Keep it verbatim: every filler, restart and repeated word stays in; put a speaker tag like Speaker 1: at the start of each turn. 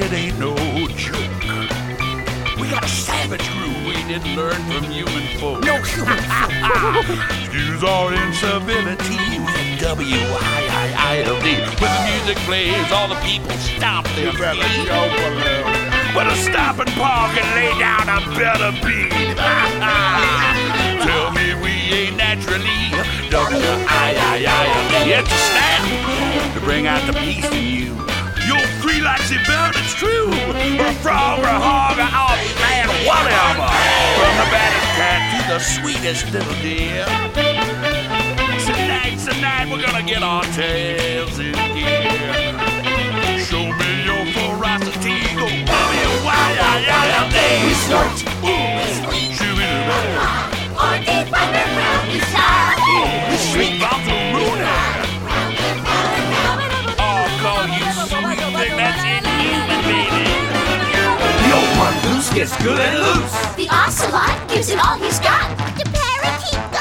Speaker 1: it ain't no joke. We got a savage crew we didn't learn from human folk.
Speaker 2: No human folk.
Speaker 1: Excuse our incivility with W I I I L D. When the music plays, all the people stomp their feet. But a stop and park and lay down a better beat. Tell me we ain't naturally W I I I L D. It's a snap to bring out the beast in you. You're free like the bird, it's true. Or a frog or a hog or oh man, whatever. From the baddest cat to the sweetest little deer. Tonight, tonight, we're gonna get our tails in gear. Show me your ferocity, go W Y I I L D.
Speaker 2: We snort.
Speaker 1: We squeak. Shoo-be-doo-boo.
Speaker 3: Or deep underground we shine.
Speaker 1: We shriek off the Rooney. Oh, call you sweet thing that's inhuman, baby.
Speaker 2: The old mongoose gets good and loose.
Speaker 3: The ocelot gives it all he's got. The parakeet